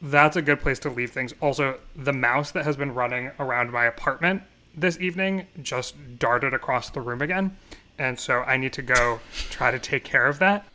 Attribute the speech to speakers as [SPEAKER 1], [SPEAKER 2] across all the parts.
[SPEAKER 1] That's a good place to leave things. Also, the mouse that has been running around my apartment this evening just darted across the room again. And so I need to go try to take care of that.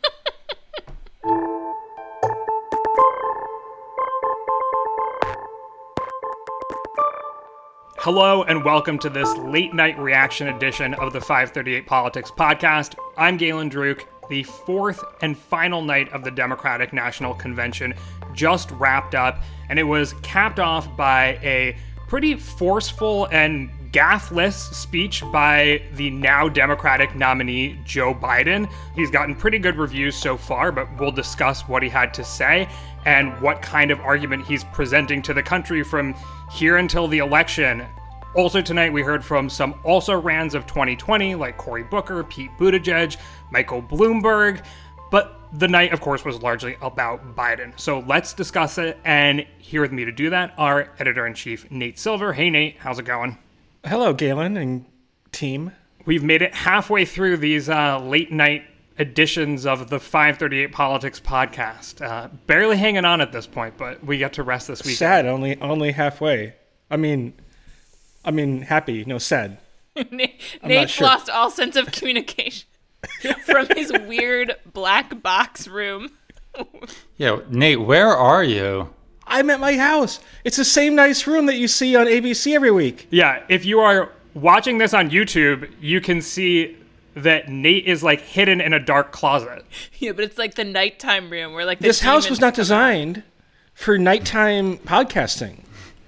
[SPEAKER 1] Hello and welcome to this late night reaction edition of the 538 Politics podcast. I'm Galen Druk. The fourth and final night of the Democratic National Convention just wrapped up, and it was capped off by a pretty forceful and gaffless speech by the now Democratic nominee, Joe Biden. He's gotten pretty good reviews so far, but we'll discuss what he had to say and what kind of argument he's presenting to the country from here until the election. Also tonight, we heard from some also-rans of 2020, like Cory Booker, Pete Buttigieg, Michael Bloomberg, but the night, of course, was largely about Biden. So let's discuss it, and here with me to do that, our editor-in-chief, Nate Silver. Hey, Nate, how's it going?
[SPEAKER 2] Hello, Galen and team.
[SPEAKER 1] We've made it halfway through these late-night editions of the 538 Politics podcast. Barely hanging on at this point, but we get to rest this weekend.
[SPEAKER 2] Sad, only halfway. I mean, happy, no sad.
[SPEAKER 3] Nate's lost all sense of communication from his weird black box room.
[SPEAKER 4] Yeah, Nate, where are you?
[SPEAKER 2] I'm at my house. It's the same nice room that you see on ABC every week.
[SPEAKER 1] Yeah, if you are watching this on YouTube, you can see that Nate is like hidden in a dark closet.
[SPEAKER 3] Yeah, but it's like the nighttime room where like
[SPEAKER 2] this house was not designed for nighttime podcasting.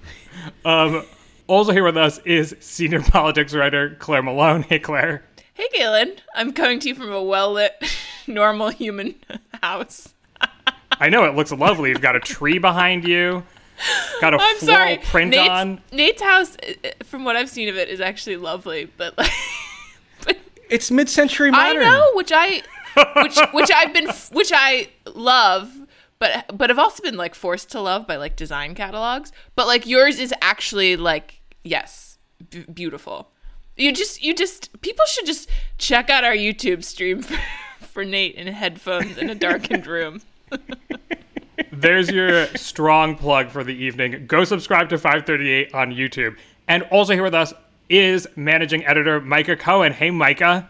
[SPEAKER 1] Also here with us is senior politics writer Claire Malone. Hey, Claire.
[SPEAKER 3] Hey, Galen. I'm coming to you from a well-lit, normal human house.
[SPEAKER 1] I know, it looks lovely. You've got a tree behind you. Got a floral print on.
[SPEAKER 3] Nate's house, from what I've seen of it, is actually lovely, but like...
[SPEAKER 2] It's mid-century modern.
[SPEAKER 3] I know, which I love, but I've also been like forced to love by like design catalogs. But like yours is actually like, yes, beautiful. You just people should just check out our YouTube stream for Nate in headphones in a darkened room.
[SPEAKER 1] There's your strong plug for the evening. Go subscribe to 538 on YouTube. And also here with us is managing editor Micah Cohen. Hey, Micah.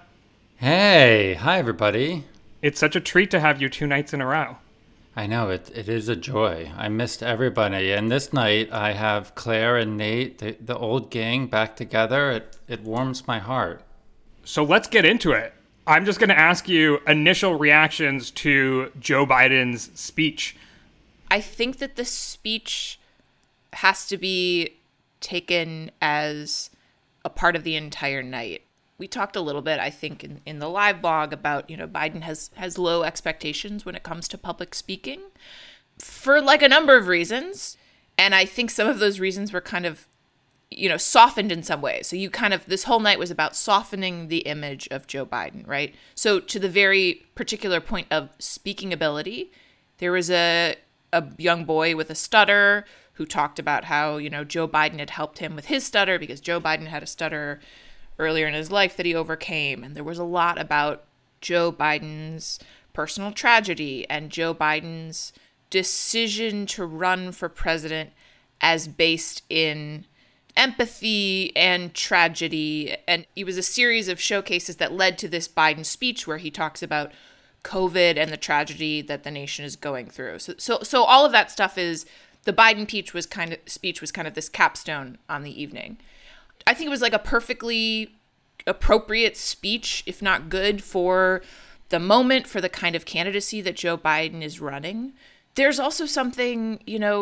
[SPEAKER 4] Hey, hi everybody.
[SPEAKER 1] It's such a treat to have you 2 nights in a row.
[SPEAKER 4] I know, it is a joy. I missed everybody. And this night I have Claire and Nate, the old gang, back together. It warms my heart.
[SPEAKER 1] So let's get into it. I'm just going to ask you initial reactions to Joe Biden's speech.
[SPEAKER 3] I think that the speech has to be taken as a part of the entire night. We talked a little bit, I think, in the live blog about, Biden has low expectations when it comes to public speaking for like a number of reasons. And I think some of those reasons were kind of, softened in some ways. So this whole night was about softening the image of Joe Biden, right? So to the very particular point of speaking ability, there was a young boy with a stutter who talked about how, Joe Biden had helped him with his stutter because Joe Biden had a stutter earlier in his life that he overcame. And there was a lot about Joe Biden's personal tragedy and Joe Biden's decision to run for president as based in empathy and tragedy. And it was a series of showcases that led to this Biden speech where he talks about COVID and the tragedy that the nation is going through. So all of that stuff is, the Biden speech was kind of this capstone on the evening. I think it was like a perfectly appropriate speech, if not good, for the moment, for the kind of candidacy that Joe Biden is running. There's also something,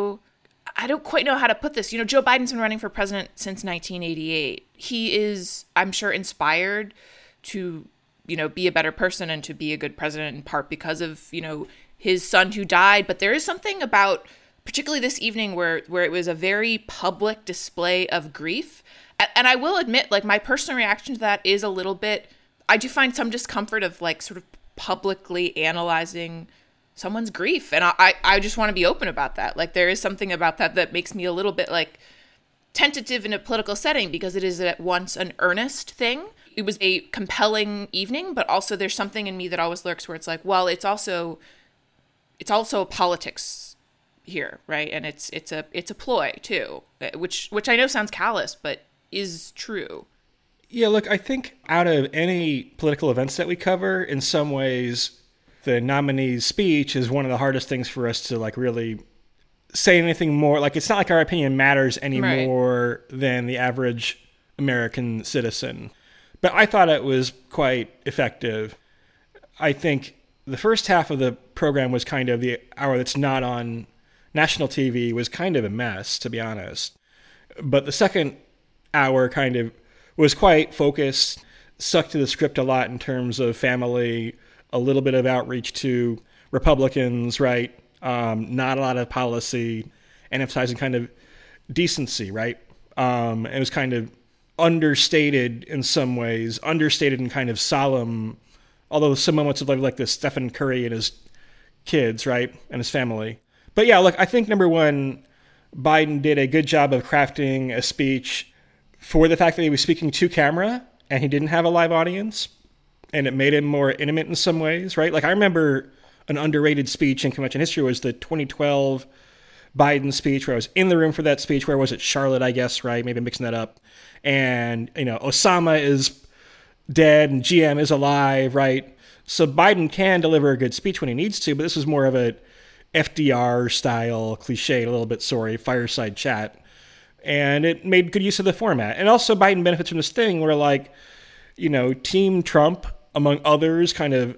[SPEAKER 3] I don't quite know how to put this. Joe Biden's been running for president since 1988. He is, I'm sure, inspired to, be a better person and to be a good president in part because of, his son who died. But there is something about, particularly this evening, where it was a very public display of grief. And I will admit, like, my personal reaction to that is a little bit, I do find some discomfort of, like, sort of publicly analyzing someone's grief. And I just want to be open about that. Like, there is something about that makes me a little bit, like, tentative in a political setting because it is at once an earnest thing. It was a compelling evening, but also there's something in me that always lurks where it's like, well, it's also a politics here, right? And it's a ploy too, which I know sounds callous, but is true.
[SPEAKER 2] Yeah, look, I think out of any political events that we cover, in some ways, the nominee's speech is one of the hardest things for us to like really say anything more. Like, it's not like our opinion matters any more than the average American citizen. But I thought it was quite effective. I think the first half of the program was kind of the hour that's not on national TV was kind of a mess, to be honest. But the second hour kind of was quite focused, stuck to the script a lot in terms of family, a little bit of outreach to Republicans, right? Not a lot of policy, and emphasizing kind of decency, right? It was kind of understated in some ways, understated and kind of solemn, although some moments of like the Stephen Curry and his kids, right? And his family. But yeah, look, I think number one, Biden did a good job of crafting a speech for the fact that he was speaking to camera and he didn't have a live audience, and it made him more intimate in some ways, right? Like, I remember an underrated speech in convention history was the 2012 Biden speech, where I was in the room for that speech. Where was it? Charlotte, I guess, right? Maybe I'm mixing that up. And, Osama is dead and GM is alive, right? So Biden can deliver a good speech when he needs to, but this was more of a FDR style, cliche, a little bit, fireside chat. And it made good use of the format. And also Biden benefits from this thing where Team Trump, among others, kind of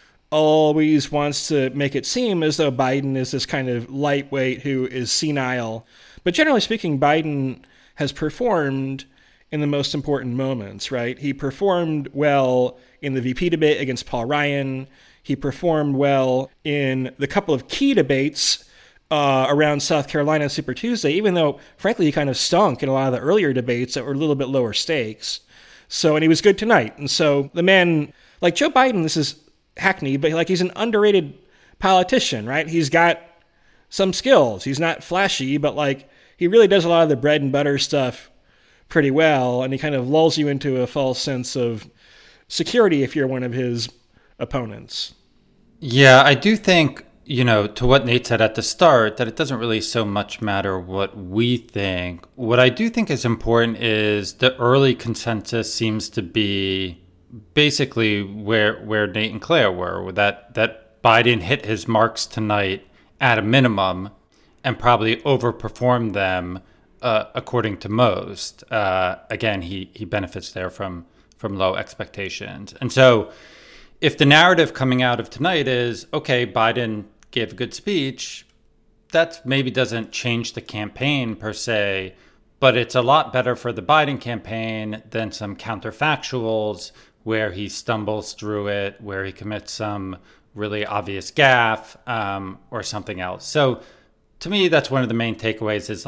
[SPEAKER 2] always wants to make it seem as though Biden is this kind of lightweight who is senile. But generally speaking, Biden has performed in the most important moments, right? He performed well in the VP debate against Paul Ryan. He performed well in the couple of key debates around South Carolina Super Tuesday, even though, frankly, he kind of stunk in a lot of the earlier debates that were a little bit lower stakes. And he was good tonight. And so the man, like Joe Biden, this is hackneyed, but he's an underrated politician, right? He's got some skills. He's not flashy, but he really does a lot of the bread and butter stuff pretty well. And he kind of lulls you into a false sense of security if you're one of his opponents.
[SPEAKER 4] Yeah, I do think, to what Nate said at the start, that it doesn't really so much matter what we think. What I do think is important is the early consensus seems to be basically where Nate and Claire were, that Biden hit his marks tonight at a minimum and probably overperformed them according to most. Again, he benefits there from low expectations. And so if the narrative coming out of tonight is, okay, Biden gave a good speech, that maybe doesn't change the campaign per se, but it's a lot better for the Biden campaign than some counterfactuals where he stumbles through it, where he commits some really obvious gaffe or something else. So to me, that's one of the main takeaways is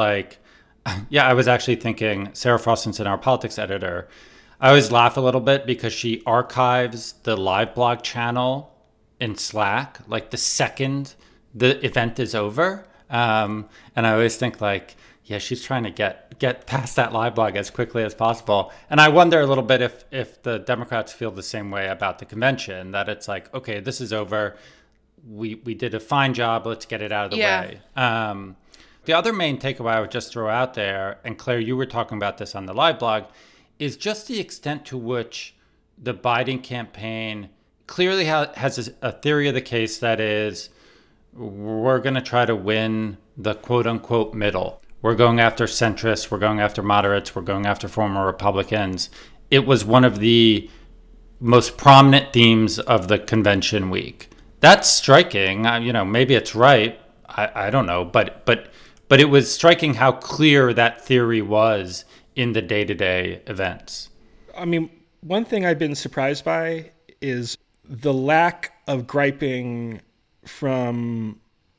[SPEAKER 4] I was actually thinking, Sarah Frostinson, our politics editor, I always laugh a little bit because she archives the live blog channel in Slack, the second the event is over. And I always think she's trying to get past that live blog as quickly as possible. And I wonder a little bit if the Democrats feel the same way about the convention, that it's okay, this is over. We did a fine job. Let's get it out of the way. The other main takeaway I would just throw out there, and Claire, you were talking about this on the live blog, is just the extent to which the Biden campaign clearly has a theory of the case that is, we're going to try to win the quote-unquote middle. We're going after centrists. We're going after moderates. We're going after former Republicans. It was one of the most prominent themes of the convention week. That's striking. Maybe it's right. I don't know. But it was striking how clear that theory was in the day-to-day events.
[SPEAKER 2] I mean, one thing I've been surprised by is the lack of griping from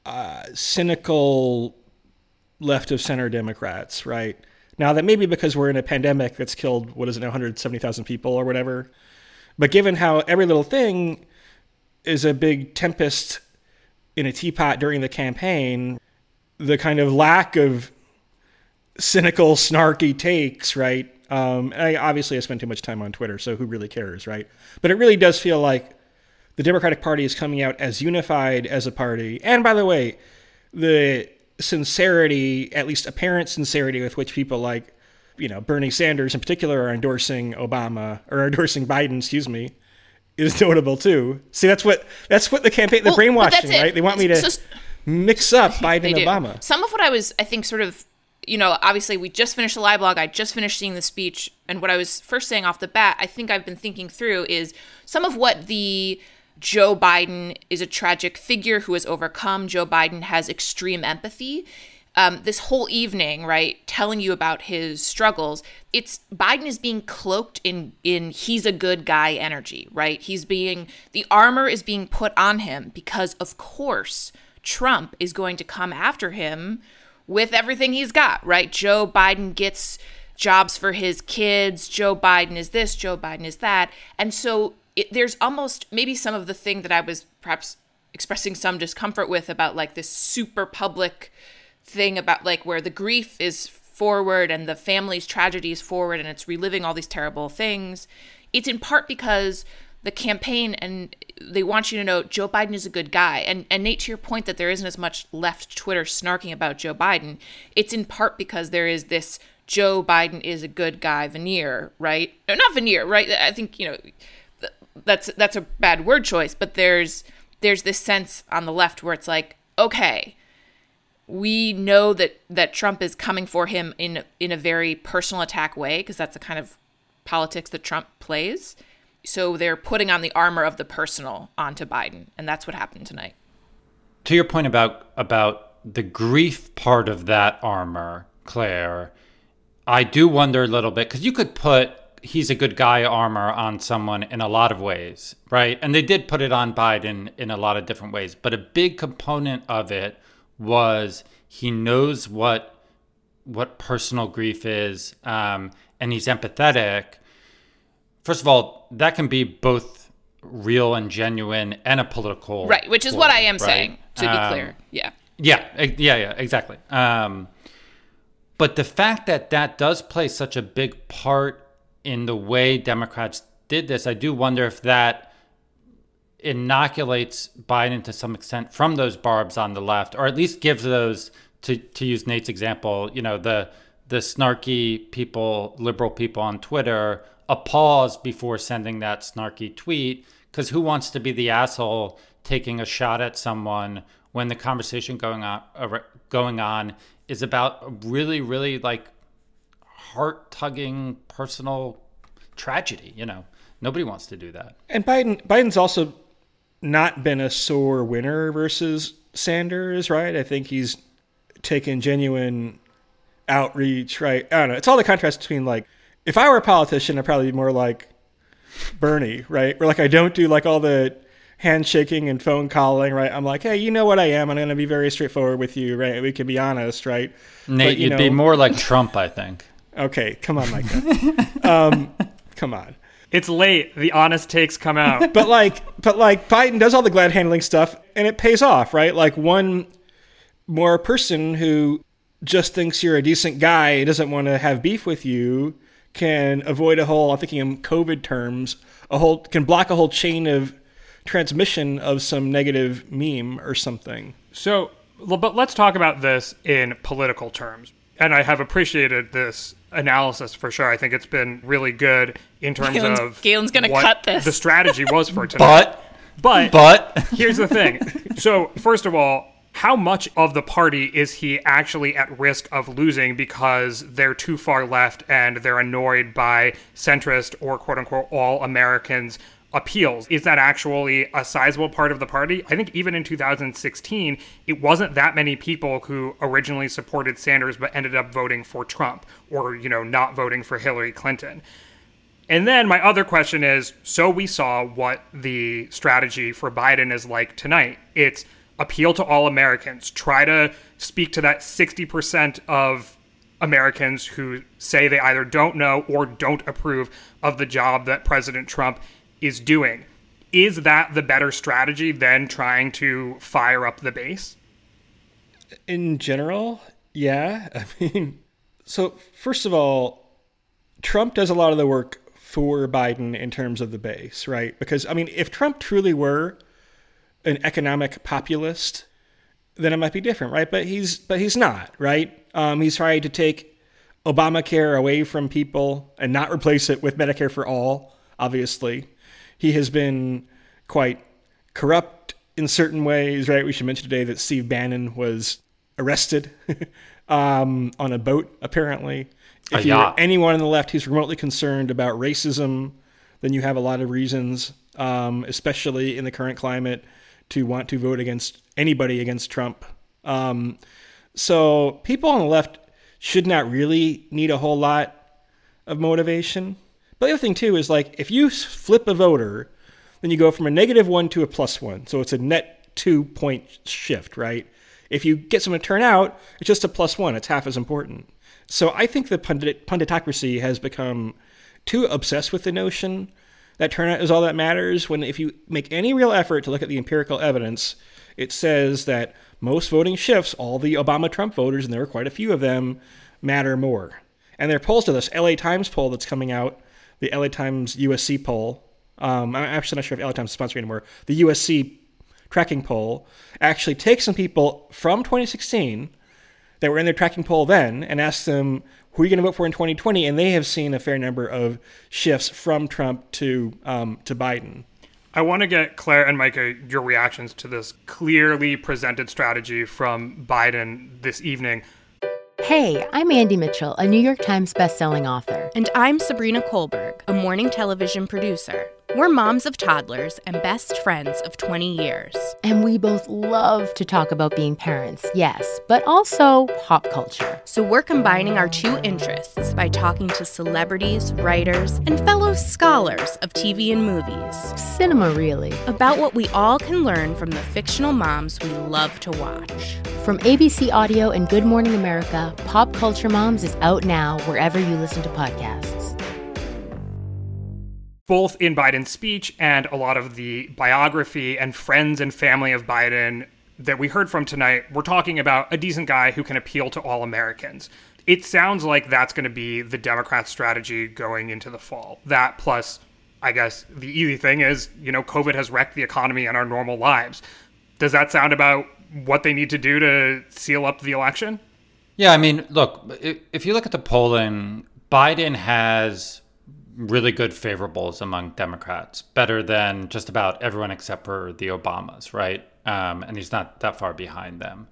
[SPEAKER 2] cynical left-of-center Democrats, right? Now, that may be because we're in a pandemic that's killed, 170,000 people or whatever. But given how every little thing is a big tempest in a teapot during the campaign, the kind of lack of cynical, snarky takes, right? I spend too much time on Twitter, so who really cares, right? But it really does feel like the Democratic Party is coming out as unified as a party. And by the way, the sincerity, at least apparent sincerity, with which people like, Bernie Sanders in particular are endorsing Biden, is notable too. See, that's what the campaign, the brainwashing, right? They want me to mix up Biden and Obama.
[SPEAKER 3] Some of what I think sort of, obviously we just finished the live blog. I just finished seeing the speech. And what I was first saying off the bat, I think I've been thinking through is some of what the Joe Biden is a tragic figure who has overcome. Joe Biden has extreme empathy. This whole evening, right, telling you about his struggles, Biden is being cloaked in he's a good guy energy, right? The armor is being put on him because, of course, Trump is going to come after him with everything he's got, right? Joe Biden gets jobs for his kids. Joe Biden is this, Joe Biden is that. And so there's almost maybe some of the thing that I was perhaps expressing some discomfort with about like this super public thing about like where the grief is forward and the family's tragedy is forward and it's reliving all these terrible things. It's in part because the campaign and they want you to know Joe Biden is a good guy. And Nate, to your point that there isn't as much left Twitter snarking about Joe Biden, it's in part because there is this Joe Biden is a good guy veneer, right? No, not veneer, right? I think, that's a bad word choice, but there's this sense on the left where it's like, okay, we know that Trump is coming for him in a very personal attack way, because that's the kind of politics that Trump plays. So they're putting on the armor of the personal onto Biden, and that's what happened tonight.
[SPEAKER 4] To your point about the grief part of that armor, Claire, I do wonder a little bit, because you could put he's a good guy armor on someone in a lot of ways, right? And they did put it on Biden in a lot of different ways. But a big component of it was he knows what personal grief is, and he's empathetic. First of all, that can be both real and genuine and a political.
[SPEAKER 3] Right, which is what I am saying, to be clear. Yeah.
[SPEAKER 4] Yeah, exactly. But the fact that does play such a big part in the way Democrats did this, I do wonder if that inoculates Biden to some extent from those barbs on the left, or at least gives those, to use Nate's example, the snarky people, liberal people on Twitter, a pause before sending that snarky tweet, because who wants to be the asshole taking a shot at someone when the conversation going on is about a really, really like heart-tugging personal tragedy. Nobody wants to do that.
[SPEAKER 2] And Biden's also not been a sore winner versus Sanders, right? I think he's taken genuine outreach, right? I don't know. It's all the contrast between like, if I were a politician, I'd probably be more like Bernie, right? Where like I don't do like all the handshaking and phone calling, right? I'm like, hey, you know what I am. I'm going to be very straightforward with you, right? We can be honest, right?
[SPEAKER 4] Nate, but, you'd be more like Trump, I think.
[SPEAKER 2] Okay, come on, Micah. Come on.
[SPEAKER 1] It's late. The honest takes come out.
[SPEAKER 2] But Biden does all the glad handling stuff, and it pays off, right? Like one more person who just thinks you're a decent guy, doesn't want to have beef with you, can avoid I'm thinking in COVID terms, can block a whole chain of transmission of some negative meme or something.
[SPEAKER 1] So, but let's talk about this in political terms. And I have appreciated this analysis for sure. I think it's been really good in terms of
[SPEAKER 3] Galen's going to cut this.
[SPEAKER 1] The strategy was for tonight. But here's the thing. So, first of all, how much of the party is he actually at risk of losing because they're too far left and they're annoyed by centrist or quote unquote all Americans appeals? Is that actually a sizable part of the party? I think even in 2016, it wasn't that many people who originally supported Sanders but ended up voting for Trump or, not voting for Hillary Clinton. And then my other question is, so we saw what the strategy for Biden is like tonight. It's appeal to all Americans, try to speak to that 60% of Americans who say they either don't know or don't approve of the job that President Trump is doing. Is that the better strategy than trying to fire up the base?
[SPEAKER 2] In general, yeah. So first of all, Trump does a lot of the work for Biden in terms of the base, right? Because, if Trump truly were an economic populist, then it might be different, right? But he's not, right? He's trying to take Obamacare away from people and not replace it with Medicare for all, obviously. He has been quite corrupt in certain ways, right? We should mention today that Steve Bannon was arrested on a boat, apparently. If you're anyone on the left who's remotely concerned about racism, then you have a lot of reasons, especially in the current climate, to want to vote against anybody against Trump. So people on the left should not really need a whole lot of motivation. But the other thing, too, is like if you flip a voter, then you go from a -1 to a +1. So it's a net 2-point shift, right? If you get someone to turn out, it's just a +1. It's half as important. So I think the punditocracy has become too obsessed with the notion that turnout is all that matters, when if you make any real effort to look at the empirical evidence, it says that most voting shifts, all the Obama-Trump voters, and there are quite a few of them, matter more. And there are polls to this LA Times poll that's coming out, the LA Times USC poll. I'm actually not sure if LA Times is sponsoring anymore. The USC tracking poll actually takes some people from 2016 that were in their tracking poll then and asks them, who are you going to vote for in 2020? And they have seen a fair number of shifts from Trump to Biden.
[SPEAKER 1] I want to get Claire and Micah your reactions to this clearly presented strategy from Biden this evening.
[SPEAKER 5] Hey, I'm Andy Mitchell, a New York Times bestselling author.
[SPEAKER 6] And I'm Sabrina Kohlberg, a morning television producer. We're moms of toddlers and best friends of 20 years.
[SPEAKER 5] And we both love to talk about being parents, yes, but also pop culture.
[SPEAKER 6] So we're combining our two interests by talking to celebrities, writers, and fellow scholars of TV and movies.
[SPEAKER 5] Cinema, really.
[SPEAKER 6] About what we all can learn from the fictional moms we love to watch.
[SPEAKER 5] From ABC Audio and Good Morning America, Pop Culture Moms is out now wherever you listen to podcasts.
[SPEAKER 1] Both in Biden's speech and a lot of the biography and friends and family of Biden that we heard from tonight, we're talking about a decent guy who can appeal to all Americans. It sounds like that's going to be the Democrat strategy going into the fall. That plus, I guess, the easy thing is, COVID has wrecked the economy and our normal lives. Does that sound about what they need to do to seal up the election?
[SPEAKER 4] Yeah, I mean, look, if you look at the polling, Biden has really good favorables among Democrats, better than just about everyone except for the Obamas, right? And he's not that far behind them.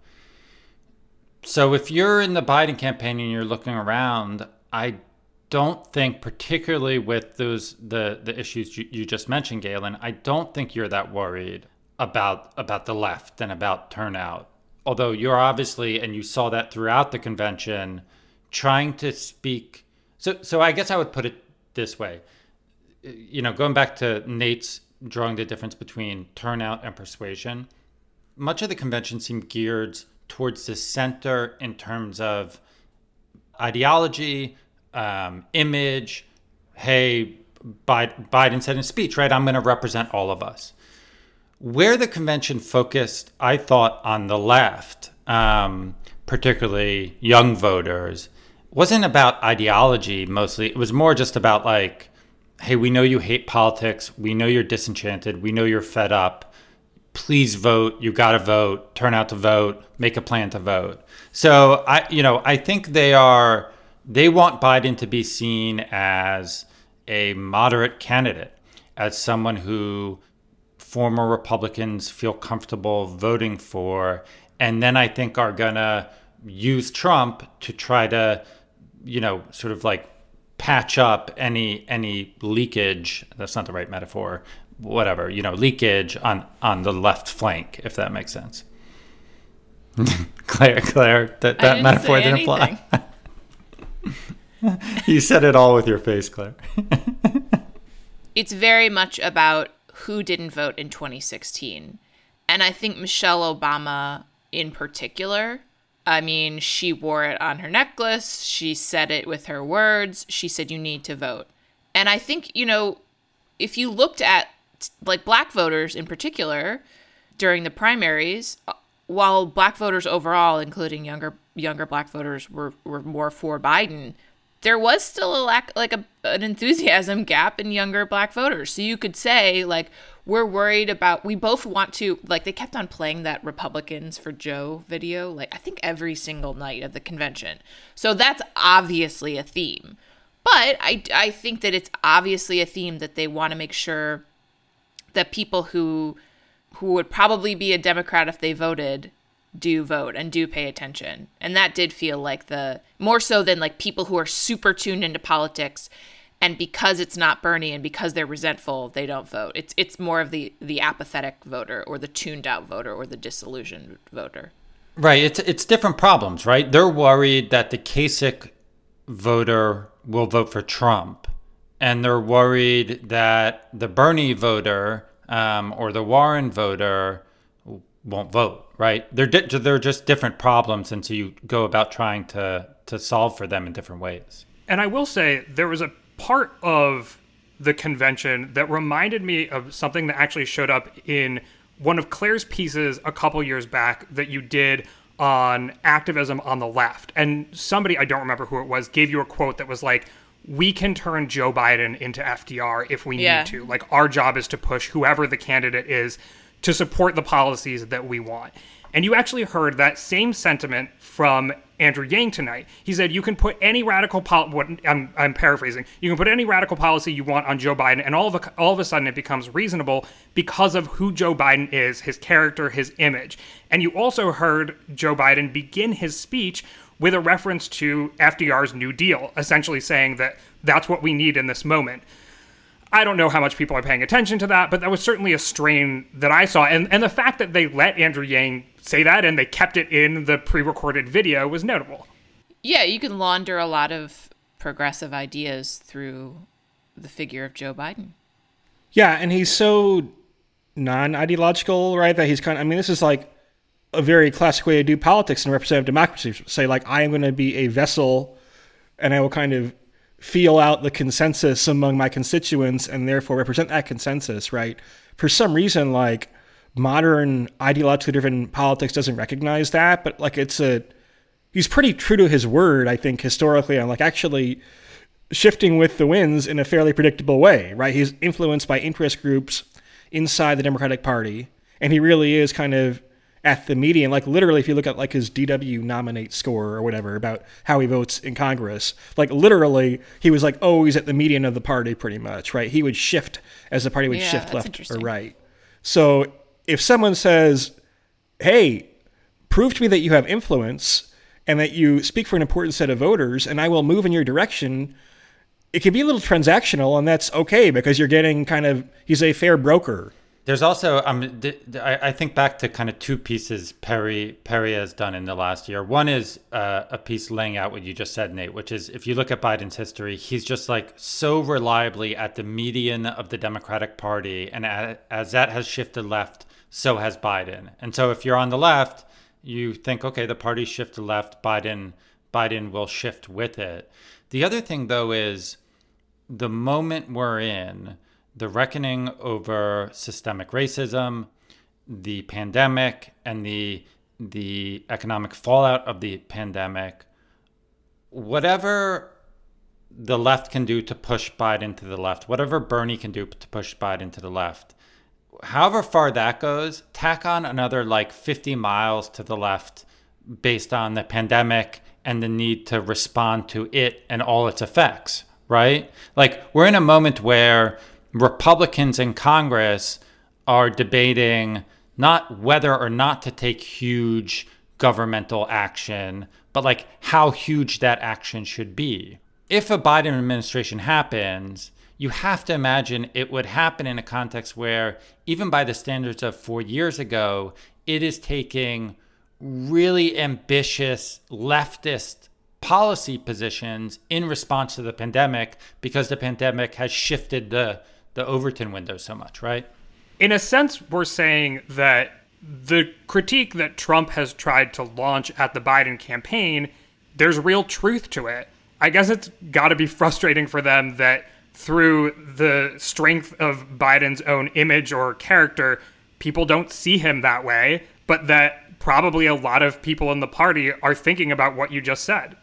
[SPEAKER 4] So if you're in the Biden campaign and you're looking around, I don't think, particularly with the issues you just mentioned, Galen, I don't think you're that worried about the left and about turnout. Although you're obviously, and you saw that throughout the convention, trying to speak. So I guess I would put it this way, going back to Nate's drawing the difference between turnout and persuasion, much of the convention seemed geared towards the center in terms of ideology, image. Hey, Biden said in his speech, right, I'm going to represent all of us. Where the convention focused, I thought, on the left, particularly young voters, wasn't about ideology mostly. It was more just about like, hey, we know you hate politics. We know you're disenchanted. We know you're fed up. Please vote. You got to vote. Turn out to vote. Make a plan to vote. So I think they want Biden to be seen as a moderate candidate, as someone who former Republicans feel comfortable voting for, and then I think are gonna use Trump to try to sort of like patch up any leakage. That's not the right metaphor. Whatever, leakage on the left flank, if that makes sense. Claire, that metaphor didn't apply. You said it all with your face, Claire.
[SPEAKER 3] It's very much about who didn't vote in 2016. And I think Michelle Obama in particular, I mean, she wore it on her necklace. She said it with her words. She said, you need to vote. And I think, if you looked at like black voters in particular during the primaries, while black voters overall, including younger black voters, were more for Biden, there was still a lack, like an enthusiasm gap in younger Black voters. So you could say, like, we're worried about, we both want to, like, they kept on playing that Republicans for Joe video, like, I think every single night of the convention. So that's obviously a theme. But I think that it's obviously a theme that they want to make sure that people who would probably be a Democrat if they voted do vote and do pay attention. And that did feel like more so than like people who are super tuned into politics, and because it's not Bernie and because they're resentful, they don't vote. It's more of the apathetic voter or the tuned out voter or the disillusioned voter.
[SPEAKER 4] Right. It's different problems, right? They're worried that the Kasich voter will vote for Trump, and they're worried that the Bernie voter or the Warren voter won't vote, right? They're just different problems, and so you go about trying to solve for them in different ways.
[SPEAKER 1] And I will say there was a part of the convention that reminded me of something that actually showed up in one of Claire's pieces a couple years back that you did on activism on the left. And somebody, I don't remember who it was, gave you a quote that was like, we can turn Joe Biden into FDR if we need to. Like, our job is to push whoever the candidate is to support the policies that we want. And you actually heard that same sentiment from Andrew Yang tonight. He said you can put any radical I'm paraphrasing. You can put any radical policy you want on Joe Biden, and all of a sudden it becomes reasonable because of who Joe Biden is, his character, his image. And you also heard Joe Biden begin his speech with a reference to FDR's New Deal, essentially saying that that's what we need in this moment. I don't know how much people are paying attention to that, but that was certainly a strain that I saw. And the fact that they let Andrew Yang say that and they kept it in the pre-recorded video was notable.
[SPEAKER 3] Yeah, you can launder a lot of progressive ideas through the figure of Joe Biden.
[SPEAKER 2] Yeah, and he's so non-ideological, right, that he's kind of, I mean, this is like a very classic way to do politics in representative democracy. Say, like, I am going to be a vessel, and I will kind of feel out the consensus among my constituents and therefore represent that consensus, right? For some reason, like, modern ideologically driven politics doesn't recognize that, but like he's pretty true to his word, I think, historically, on like actually shifting with the winds in a fairly predictable way, right? He's influenced by interest groups inside the Democratic Party, and he really is kind of at the median. Like, literally, if you look at like his DW nominate score or whatever about how he votes in Congress, like literally he was like, oh, he's at the median of the party pretty much, right? He would shift as the party would shift left or right. So if someone says, hey, prove to me that you have influence and that you speak for an important set of voters and I will move in your direction, it can be a little transactional, and that's okay because you're getting he's a fair broker.
[SPEAKER 4] There's also, I think back to kind of two pieces Perry has done in the last year. One is a piece laying out what you just said, Nate, which is if you look at Biden's history, he's just like so reliably at the median of the Democratic Party. And as that has shifted left, so has Biden. And so if you're on the left, you think, okay, the party shifted left, Biden will shift with it. The other thing, though, is the moment we're in, the reckoning over systemic racism, the pandemic, and the economic fallout of the pandemic, whatever the left can do to push Biden to the left, whatever Bernie can do to push Biden to the left, however far that goes, tack on another like 50 miles to the left based on the pandemic and the need to respond to it and all its effects, right? Like, we're in a moment where Republicans in Congress are debating not whether or not to take huge governmental action, but like how huge that action should be. If a Biden administration happens, you have to imagine it would happen in a context where, even by the standards of 4 years ago, it is taking really ambitious leftist policy positions in response to the pandemic because the pandemic has shifted the Overton window so much, right?
[SPEAKER 1] In a sense, we're saying that the critique that Trump has tried to launch at the Biden campaign, there's real truth to it. I guess it's got to be frustrating for them that through the strength of Biden's own image or character, people don't see him that way, but that probably a lot of people in the party are thinking about what you just said.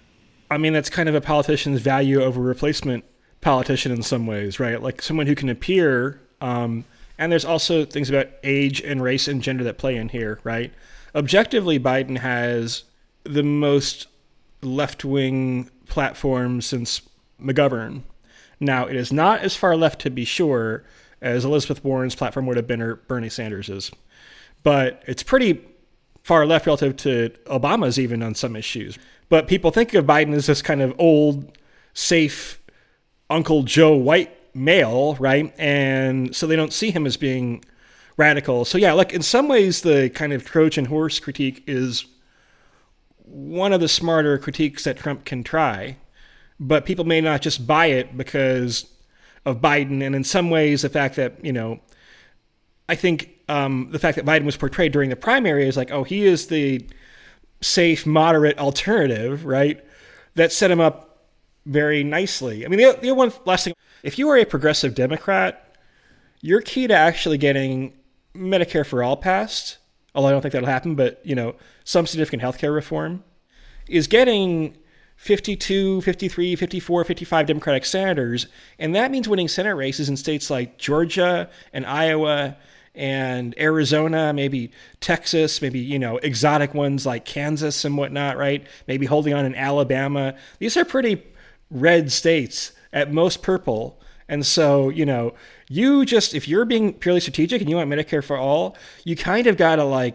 [SPEAKER 2] I mean, that's kind of a politician's value over replacement politician in some ways, right? Like someone who can appear, and there's also things about age and race and gender that play in here, right? Objectively, Biden has the most left-wing platform since McGovern. Now, it is not as far left, to be sure, as Elizabeth Warren's platform would have been or Bernie Sanders's. But it's pretty far left relative to Obama's even on some issues. But people think of Biden as this kind of old, safe Uncle Joe white male, right? And so they don't see him as being radical. So yeah, like in some ways the kind of Trojan horse critique is one of the smarter critiques that Trump can try. But people may not just buy it because of Biden. And in some ways, the fact that, I think the fact that Biden was portrayed during the primary is like, oh, he is the safe, moderate alternative, right? That set him up very nicely. I mean, the one last thing, if you are a progressive Democrat, your key to actually getting Medicare for all passed, although I don't think that'll happen, but, some significant healthcare reform, is getting 52, 53, 54, 55 Democratic senators. And that means winning Senate races in states like Georgia and Iowa and Arizona, maybe Texas, maybe, exotic ones like Kansas and whatnot, right? Maybe holding on in Alabama. These are pretty red states, at most purple. And so, you just, if you're being purely strategic and you want Medicare for all, you kind of got to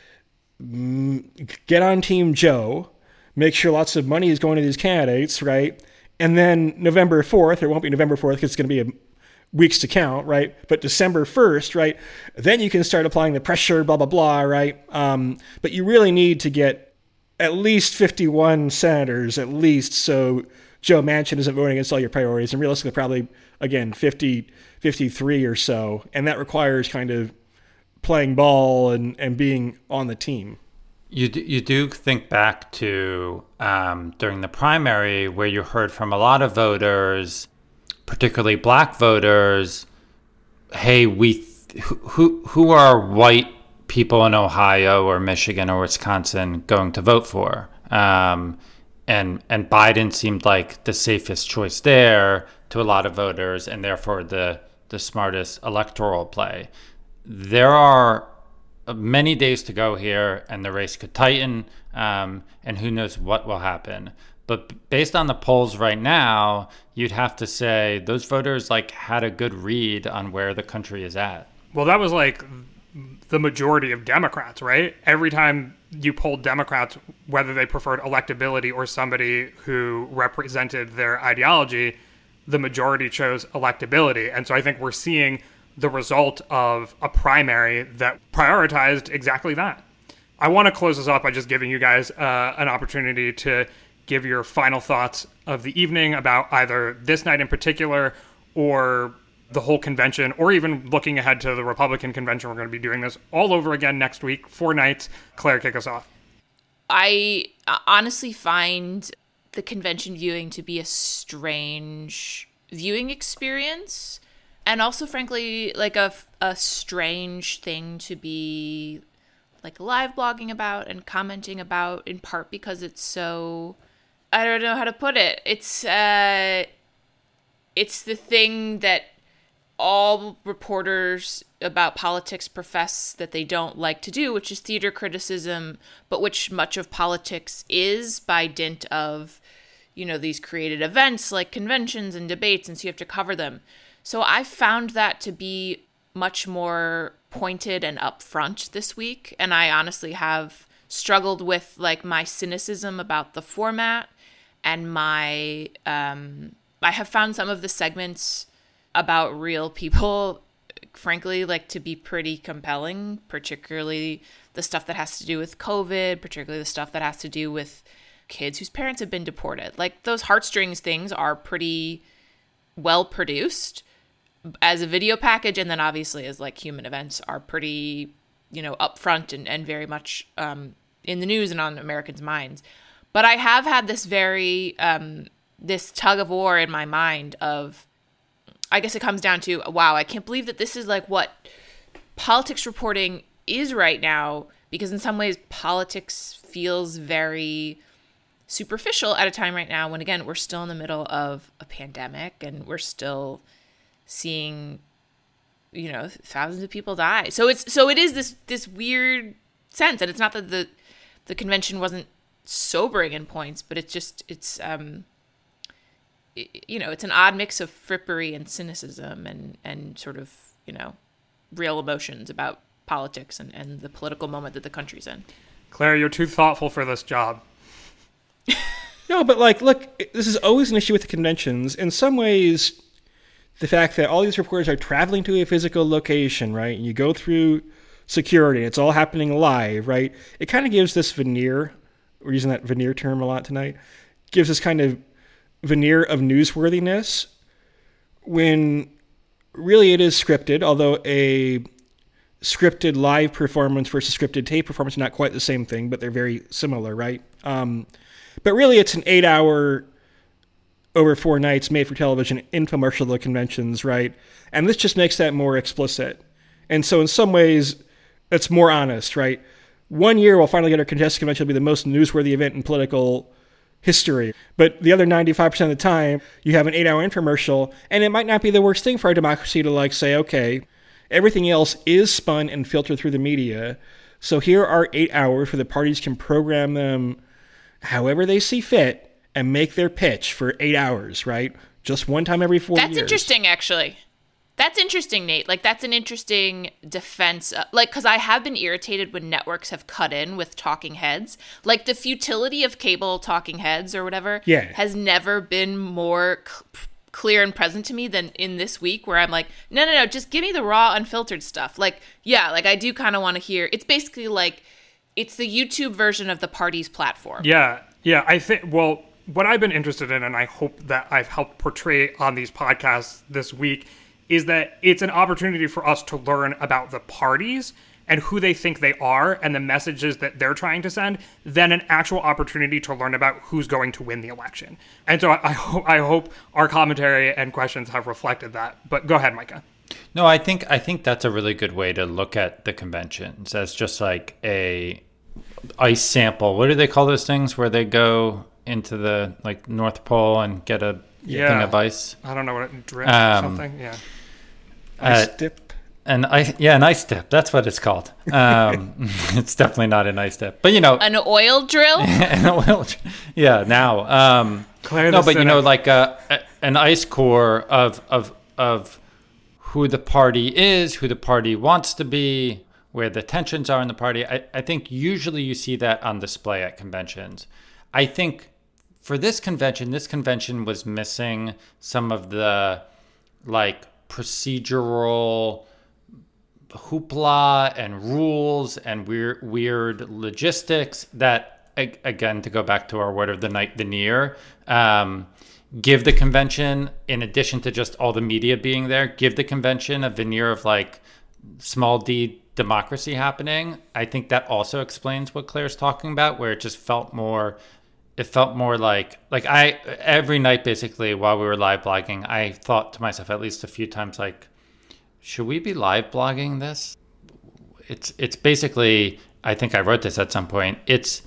[SPEAKER 2] get on Team Joe, make sure lots of money is going to these candidates, right? And then November 4th, it won't be November 4th because it's going to be weeks to count, right? But December 1st, right? Then you can start applying the pressure, blah, blah, blah, right? But you really need to get at least 51 senators, at least, so Joe Manchin isn't voting against all your priorities. And realistically, probably, again, 50, 53 or so. And that requires kind of playing ball and being on the team.
[SPEAKER 4] You do think back to during the primary where you heard from a lot of voters, particularly black voters, hey, who are white people in Ohio or Michigan or Wisconsin going to vote for? And Biden seemed like the safest choice there to a lot of voters and therefore the smartest electoral play. There are many days to go here, and the race could tighten, and who knows what will happen. But based on the polls right now, you'd have to say those voters had a good read on where the country is at.
[SPEAKER 1] Well, that was the majority of Democrats, right? Every time you polled Democrats, whether they preferred electability or somebody who represented their ideology, the majority chose electability. And so I think we're seeing the result of a primary that prioritized exactly that. I want to close this off by just giving you guys an opportunity to give your final thoughts of the evening about either this night in particular or the whole convention, or even looking ahead to the Republican convention. We're going to be doing this all over again next week, 4 nights. Claire, kick us off.
[SPEAKER 3] I honestly find the convention viewing to be a strange viewing experience. And also, frankly, a strange thing to be live blogging about and commenting about, in part because it's so, I don't know how to put it. It's the thing that all reporters about politics profess that they don't like to do, which is theater criticism, but which much of politics is by dint of, these created events like conventions and debates, and so you have to cover them. So I found that to be much more pointed and upfront this week. And I honestly have struggled with my cynicism about the format and I have found some of the segments about real people, frankly, to be pretty compelling, particularly the stuff that has to do with COVID, particularly the stuff that has to do with kids whose parents have been deported. Those heartstrings things are pretty well produced as a video package, and then obviously as human events are pretty, upfront and very much in the news and on Americans' minds. But I have had this very, this tug of war in my mind of, I guess it comes down to, wow, I can't believe that this is what politics reporting is right now, because in some ways politics feels very superficial at a time right now when, again, we're still in the middle of a pandemic and we're still seeing, you know, thousands of people die. So it is this weird sense, and it's not that the convention wasn't sobering in points, but it's an odd mix of frippery and cynicism and sort of, you know, real emotions about politics and the political moment that the country's in.
[SPEAKER 1] Claire, you're too thoughtful for this job.
[SPEAKER 2] No, but like, look, this is always an issue with the conventions. In some ways, the fact that all these reporters are traveling to a physical location, right? And you go through security, it's all happening live, right? It kind of gives this veneer, we're using that veneer term a lot tonight, gives this kind of veneer of newsworthiness when really it is scripted, although a scripted live performance versus scripted tape performance are not quite the same thing, but they're very similar, right? But really it's an 8-hour over 4 nights made for television infomercial of the conventions, right? And this just makes that more explicit. And so in some ways, it's more honest, right? 1 year we'll finally get our contested convention will be the most newsworthy event in political history. But the other 95% of the time, you have an 8-hour infomercial, and it might not be the worst thing for our democracy to like say, okay, everything else is spun and filtered through the media. So here are 8 hours where the parties can program them however they see fit and make their pitch for 8 hours, right? Just one time every 4 years.
[SPEAKER 3] That's interesting, actually. That's interesting, Nate. Like, that's an interesting defense. Because I have been irritated when networks have cut in with talking heads. Like, the futility of cable talking heads or whatever has never been more clear and present to me than in this week, where I'm like, no, just give me the raw, unfiltered stuff. Like, yeah, like, I do kind of want to hear. It's basically like, it's the YouTube version of the party's platform.
[SPEAKER 1] Yeah, I think, well, what I've been interested in, and I hope that I've helped portray on these podcasts this week, is that it's an opportunity for us to learn about the parties and who they think they are and the messages that they're trying to send, than an actual opportunity to learn about who's going to win the election. And so I hope our commentary and questions have reflected that. But go ahead, Micah.
[SPEAKER 4] No, I think that's a really good way to look at the conventions as just like a ice sample. What do they call those things where they go into the like North Pole and get a thing of ice?
[SPEAKER 1] I don't know what it drip or something. Yeah.
[SPEAKER 2] Ice dip.
[SPEAKER 4] An ice dip. That's what it's called. It's definitely not an ice dip, but you know,
[SPEAKER 3] an oil drill.
[SPEAKER 4] Yeah. Now,
[SPEAKER 1] Claire,
[SPEAKER 4] no, but you know, like an ice core of who the party is, who the party wants to be, where the tensions are in the party. I think usually you see that on display at conventions. I think for this convention was missing some of the like procedural hoopla and rules and weird logistics that, again, to go back to our word of the night veneer, give the convention, in addition to just all the media being there, give the convention a veneer of like small d democracy happening. I think that also explains what Claire's talking about, where it just felt more like every night basically while we were live blogging, I thought to myself at least a few times, like, should we be live blogging this? It's basically, I think I wrote this at some point, it's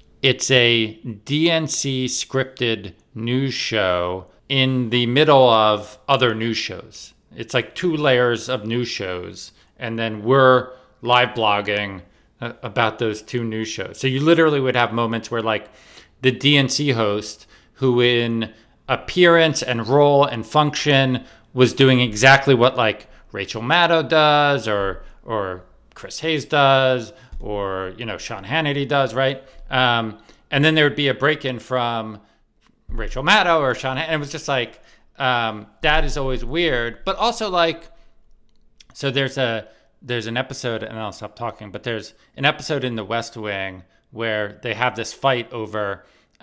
[SPEAKER 4] a DNC scripted news show in the middle of other news shows. It's like 2 layers of news shows, and then we're live blogging about those 2 news shows. So you literally would have moments where like the DNC host, who in appearance and role and function was doing exactly what like Rachel Maddow does or Chris Hayes does or, you know, Sean Hannity does, right? And then there would be a break-in from Rachel Maddow or Sean Hannity. And it was just like, that is always weird. But also like, so there's an episode, and I'll stop talking, but there's an episode in The West Wing where they have this fight over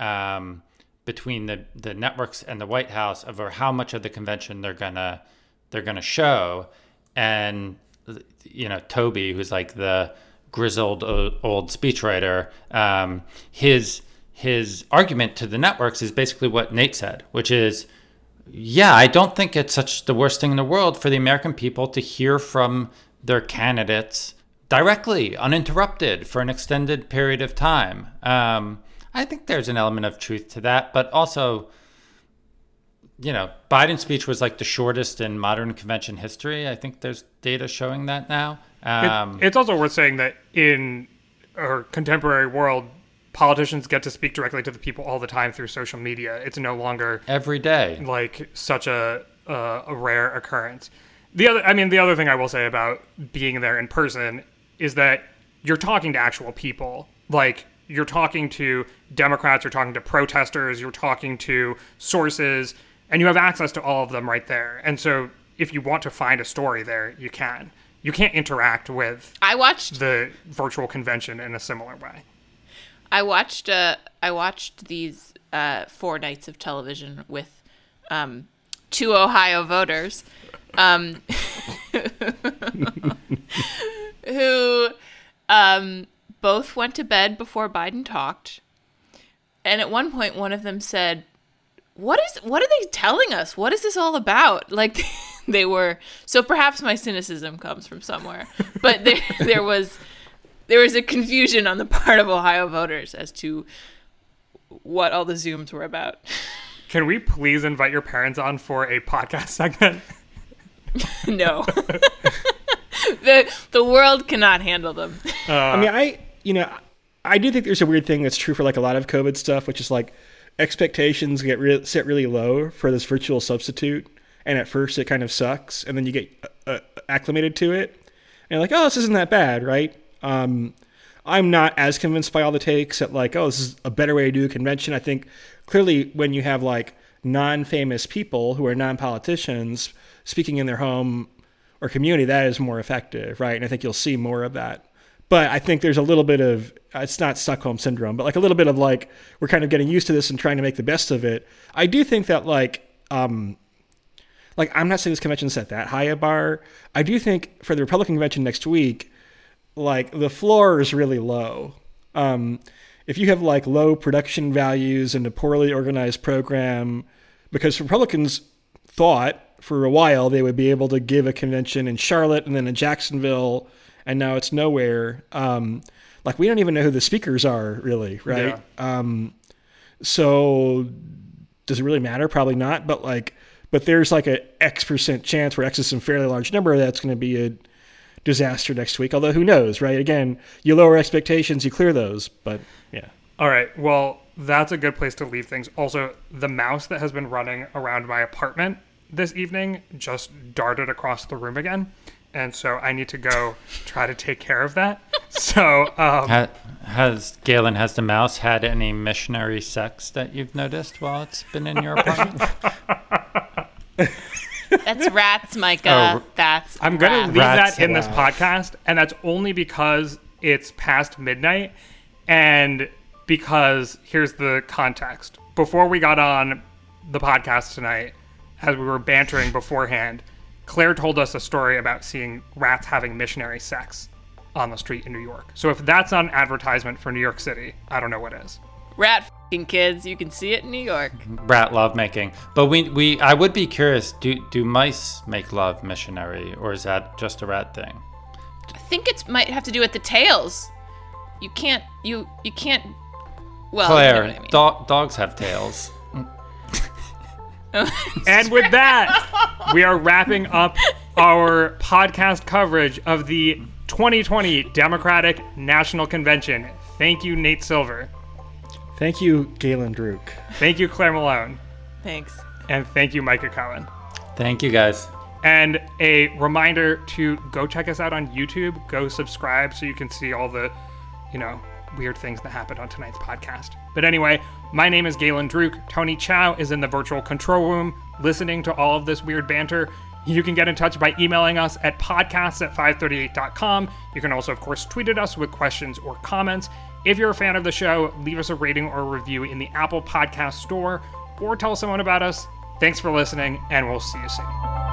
[SPEAKER 4] between the networks and the White House over how much of the convention they're gonna show. And you know, Toby, who's like the grizzled old speechwriter, his argument to the networks is basically what Nate said, which is, yeah, I don't think it's such the worst thing in the world for the American people to hear from their candidates directly, uninterrupted, for an extended period of time. I think there's an element of truth to that, but also, Biden's speech was like the shortest in modern convention history. I think there's data showing that now.
[SPEAKER 1] It's also worth saying that in our contemporary world, politicians get to speak directly to the people all the time through social media. It's no longer
[SPEAKER 4] every day
[SPEAKER 1] like such a rare occurrence. The other thing I will say about being there in person is that you're talking to actual people. Like, you're talking to Democrats, you're talking to protesters, you're talking to sources, and you have access to all of them right there. And so if you want to find a story there, you can. You can't interact with the virtual convention in a similar way.
[SPEAKER 3] I watched these 4 nights of television with 2 Ohio voters who both went to bed before Biden talked. And at one point, one of them said, what are they telling us? What is this all about? Like, they were, so perhaps my cynicism comes from somewhere, but there was a confusion on the part of Ohio voters as to what all the Zooms were about.
[SPEAKER 1] Can we please invite your parents on for a podcast segment?
[SPEAKER 3] No. The world cannot handle them.
[SPEAKER 2] I do think there's a weird thing that's true for like a lot of COVID stuff, which is like expectations get set really low for this virtual substitute. And at first it kind of sucks. And then you get acclimated to it. And you're like, oh, this isn't that bad, right? I'm not as convinced by all the takes that like, oh, this is a better way to do a convention. I think clearly when you have like non-famous people who are non-politicians speaking in their home or community, that is more effective, right? And I think you'll see more of that. But I think there's a little bit of, it's not Stockholm Syndrome, but like a little bit of like, we're kind of getting used to this and trying to make the best of it. I do think that I'm not saying this convention set that high a bar. I do think for the Republican convention next week, like the floor is really low. If you have like low production values and a poorly organized program, because Republicans thought for a while they would be able to give a convention in Charlotte and then in Jacksonville, and now it's nowhere. Like we don't even know who the speakers are really, right? Yeah. So does it really matter? Probably not. But there's like a X% chance where X is some fairly large number that's going to be a disaster next week. Although who knows, right? Again, you lower expectations, you clear those. But yeah.
[SPEAKER 1] All right. Well, that's a good place to leave things. Also, the mouse that has been running around my apartment this evening just darted across the room again. And so I need to go try to take care of that. So,
[SPEAKER 4] has the mouse had any missionary sex that you've noticed while it's been in your apartment?
[SPEAKER 3] That's rats, Micah.
[SPEAKER 1] I'm going to leave that in this podcast, and that's only because it's past midnight, and because here's the context. Before we got on the podcast tonight, as we were bantering beforehand, Claire told us a story about seeing rats having missionary sex on the street in New York. So if that's not an advertisement for New York City, I don't know what is.
[SPEAKER 3] Rat f***ing kids, you can see it in New York.
[SPEAKER 4] Rat lovemaking. But I would be curious, do mice make love missionary, or is that just a rat thing?
[SPEAKER 3] I think it might have to do with the tails. You can't, well,
[SPEAKER 4] Claire,
[SPEAKER 3] you know what I mean.
[SPEAKER 4] Dogs have tails.
[SPEAKER 1] And with that, we are wrapping up our podcast coverage of the 2020 Democratic National Convention. Thank you, Nate Silver.
[SPEAKER 2] Thank you, Galen Druk.
[SPEAKER 1] Thank you, Claire Malone.
[SPEAKER 3] Thanks.
[SPEAKER 1] And thank you, Micah Cohen.
[SPEAKER 4] Thank you, guys.
[SPEAKER 1] And a reminder to go check us out on YouTube. Go subscribe so you can see all the, weird things that happened on tonight's podcast. But anyway, my name is Galen Druk. Tony Chow is in the virtual control room listening to all of this weird banter. You can get in touch by emailing us at podcasts@538.com. You can also, of course, tweet at us with questions or comments. If you're a fan of the show, leave us a rating or review in the Apple Podcast Store or tell someone about us. Thanks for listening, and we'll see you soon.